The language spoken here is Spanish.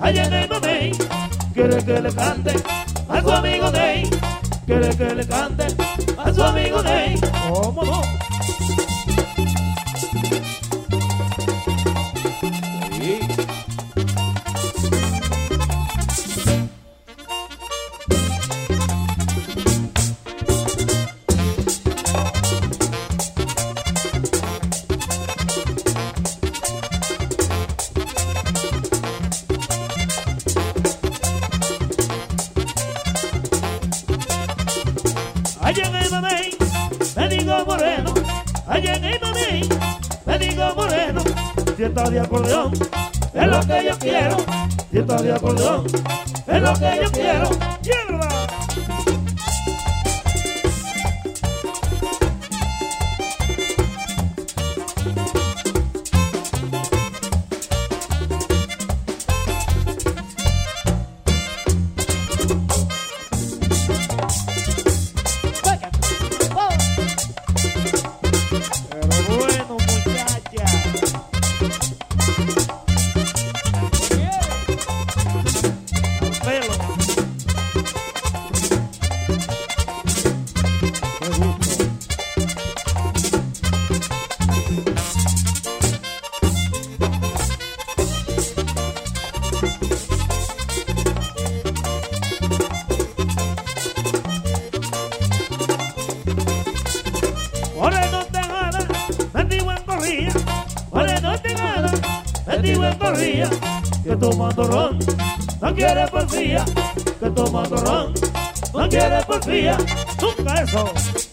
allá en el mamey, quiere que le cante a su amigo Ney, quiere que le cante a su amigo Ney. ¿Cómo no? Sí. Allá en el mamey, me digo moreno, allá en el mamey, me digo moreno, fiesta de acordeón, es lo que yo quiero, fiesta de acordeón, es lo que yo quiero. ¡Hierba! Pero bueno, muchacha. Al pelo. Qué gusto. Moreno te gana, mendigo en corrilla. Moreno te gana, mendigo en corrilla. Que tomando ron, no quiere porfía. Que tomando ron, no quiere porfía. Nunca eso.